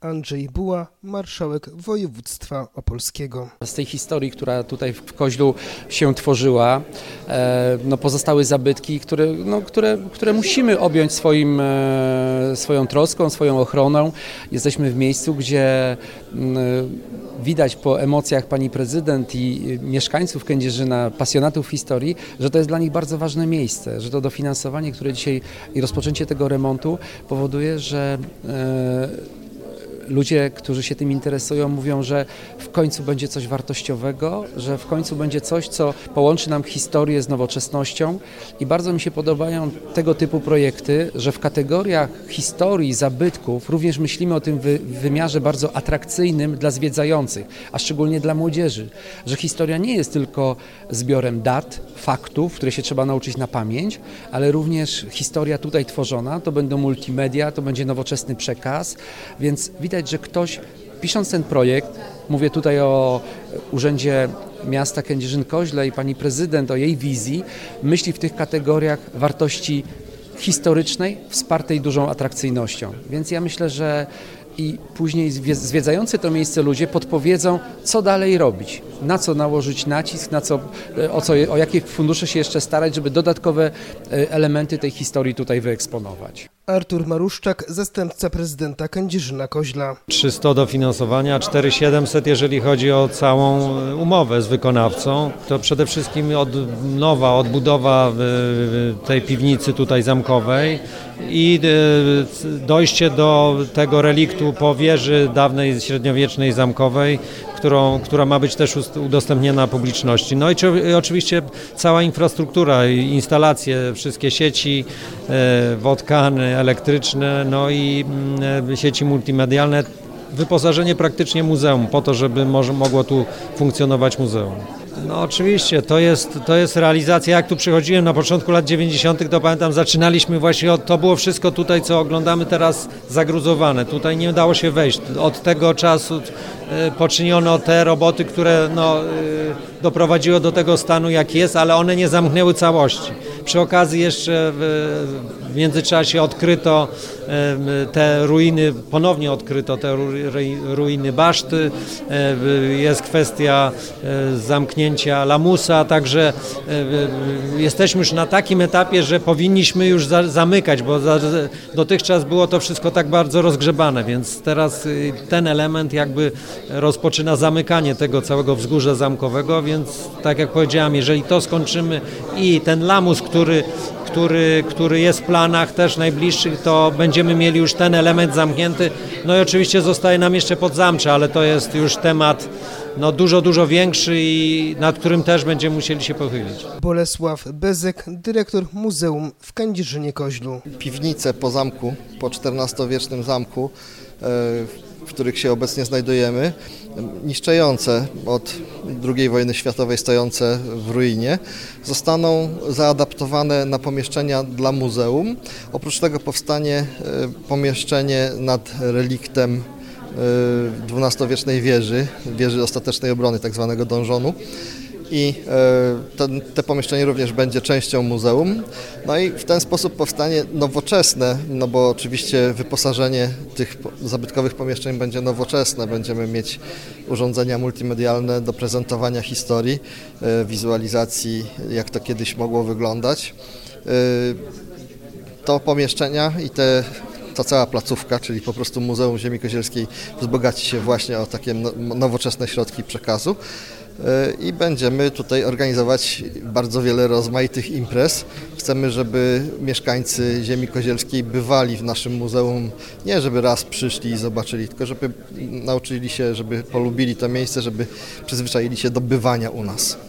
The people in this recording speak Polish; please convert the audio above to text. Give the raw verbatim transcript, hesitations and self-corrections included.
Andrzej Buła, marszałek województwa opolskiego. Z tej historii, która tutaj w Koźlu się tworzyła, no pozostały zabytki, które, no, które, które musimy objąć swoim, swoją troską, swoją ochroną. Jesteśmy w miejscu, gdzie widać po emocjach pani prezydent i mieszkańców Kędzierzyna, pasjonatów historii, że to jest dla nich bardzo ważne miejsce, że to dofinansowanie, które dzisiaj i rozpoczęcie tego remontu powoduje, że ludzie, którzy się tym interesują, mówią, że w końcu będzie coś wartościowego, że w końcu będzie coś, co połączy nam historię z nowoczesnością i bardzo mi się podobają tego typu projekty, że w kategoriach historii, zabytków również myślimy o tym wy wymiarze bardzo atrakcyjnym dla zwiedzających, a szczególnie dla młodzieży, że historia nie jest tylko zbiorem dat, faktów, które się trzeba nauczyć na pamięć, ale również historia tutaj tworzona, to będą multimedia, to będzie nowoczesny przekaz, więc widać, że ktoś, pisząc ten projekt, mówię tutaj o Urzędzie Miasta Kędzierzyn-Koźle i pani prezydent, o jej wizji, myśli w tych kategoriach wartości historycznej, wspartej dużą atrakcyjnością. Więc ja myślę, że i później zwiedzający to miejsce ludzie podpowiedzą, co dalej robić, na co nałożyć nacisk, na co, o, co, o jakie fundusze się jeszcze starać, żeby dodatkowe elementy tej historii tutaj wyeksponować. Artur Maruszczak, zastępca prezydenta Kędzierzyna-Koźla. trzysta dofinansowania, cztery tysiące siedemset jeżeli chodzi o całą umowę z wykonawcą. To przede wszystkim od nowa, odbudowa tej piwnicy tutaj zamkowej i dojście do tego reliktu po wieży dawnej średniowiecznej zamkowej, którą, która ma być też udostępniona publiczności. No i czy, oczywiście cała infrastruktura, instalacje, wszystkie sieci, wodkany, elektryczne, no i sieci multimedialne, wyposażenie praktycznie muzeum po to, żeby może, mogło tu funkcjonować muzeum. No oczywiście, to jest, to jest realizacja, jak tu przychodziłem na początku lat dziewięćdziesiątych, to pamiętam, zaczynaliśmy właśnie od, to było wszystko tutaj, co oglądamy teraz zagruzowane, tutaj nie dało się wejść. Od tego czasu y, poczyniono te roboty, które no, y, doprowadziły do tego stanu, jak jest, ale one nie zamknęły całości. Przy okazji jeszcze w, w międzyczasie odkryto y, te ruiny, ponownie odkryto te ru, ruiny baszty, y, jest kwestia y, zamknięcia lamusa, także jesteśmy już na takim etapie, że powinniśmy już za, zamykać, bo za, dotychczas było to wszystko tak bardzo rozgrzebane, więc teraz ten element jakby rozpoczyna zamykanie tego całego wzgórza zamkowego, więc tak jak powiedziałem, jeżeli to skończymy i ten lamus, który Który, który jest w planach też najbliższych, to będziemy mieli już ten element zamknięty. No i oczywiście zostaje nam jeszcze Podzamcze, ale to jest już temat no, dużo, dużo większy i nad którym też będziemy musieli się pochylić. Bolesław Bezek, dyrektor Muzeum w Kędzierzynie-Koźlu. Piwnice po zamku, po czternastowiecznym zamku, w których się obecnie znajdujemy, niszczejące od drugiej wojny światowej, stojące w ruinie, zostaną zaadaptowane na pomieszczenia dla muzeum. Oprócz tego powstanie pomieszczenie nad reliktem dwunastowiecznej wieży, wieży ostatecznej obrony, tak zwanego donżonu. I te, te pomieszczenie również będzie częścią muzeum. No i w ten sposób powstanie nowoczesne, no bo oczywiście wyposażenie tych zabytkowych pomieszczeń będzie nowoczesne. Będziemy mieć urządzenia multimedialne do prezentowania historii, wizualizacji, jak to kiedyś mogło wyglądać. To pomieszczenia i te ta cała placówka, czyli po prostu Muzeum Ziemi Kozielskiej, wzbogaci się właśnie o takie nowoczesne środki przekazu i będziemy tutaj organizować bardzo wiele rozmaitych imprez. Chcemy, żeby mieszkańcy Ziemi Kozielskiej bywali w naszym muzeum, nie żeby raz przyszli i zobaczyli, tylko żeby nauczyli się, żeby polubili to miejsce, żeby przyzwyczaili się do bywania u nas.